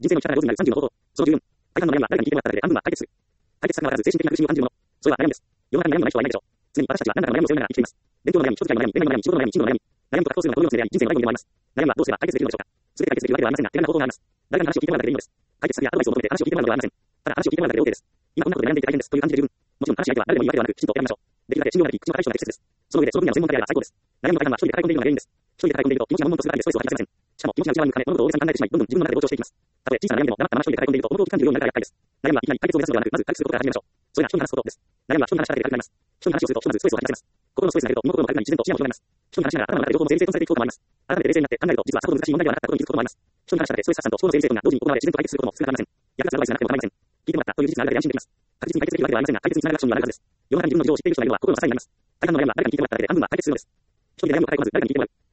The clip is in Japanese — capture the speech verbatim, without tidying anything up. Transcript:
人生の力が上手になるさんじゅうの方法。そのじゅうよん。大半の悩みは誰かに聞いてもらっただけで暗部は解決する。解決策がわからず精神的な苦しみを感じるもの。それは悩みです。世の中に悩みのない人はいないでしょう。常に私たちは何らかの悩みを背負いながら生きています。勉強の悩み、人付き合いの悩み、恋愛の悩み、仕事の悩み、チームの悩み。悩みと格闘するのはこの世の常であり、人生の醍醐味でもあります。悩みはどうすれば解決できるのでしょうか。すべて解決できるわけではありませんが、手軽な方法があります。誰かに話を聞いてもらうだけでいいのです。解決策やアドバイスを求めて話を聞いてもらうのではありません。ただ話を聞いてもらうだけで OK です。今こんなことで悩んでいて大変ですという感じで十分。もちろん話し相手は誰でもいいわけではなく、きちんと選びましょう。できるだけ信用なり、口の対象が適切です。その上でその分野の専門家であれば最高です。悩みの大半は一人で抱え込んでいるのが原因です。一人で抱え込んでいると気持ちが悶々とするだけでストレスを吐き出せません。しかも気持ちが内側に向かね、物事を大げさに考えてしまい、どんどん自分の中で膨張していきます。たとえ小さな悩みでも黙ったまま一人で抱え込んでいると物事を感じるようになるから厄介です。悩みはいきなり解決を目指すのではなく、まず解決することから始めましょう。それが人に話すことです。悩みは人に話しただけで楽になります。人に話をするとひとまずストレスを吐き出せます。心のストレスが減ると身も心も軽くなり自然と視野も広がります。人に話しながら頭の中で両方も整理整頓されていくこともあります。改めて冷静になって考えると実はさほど難しい問題ではなかったことに気づくこともあります。人に話しただけストレス発散と思考の整理整頓が同時に行われ自然と解決することも少なくありません。役立つアドバイスがなくても構いません。聞いてもらったという事実があるだけで安心できます。確実に解決できるわけではありませんが、解決につながるアクションにはなるはずです。世の中に自分の事情を知っている人がいるのは心の支えになります。大半の悩みは誰かに聞いてもらっただけで暗部は解決するのです。一人で悩みを抱え込まず誰かに聞いてもらう。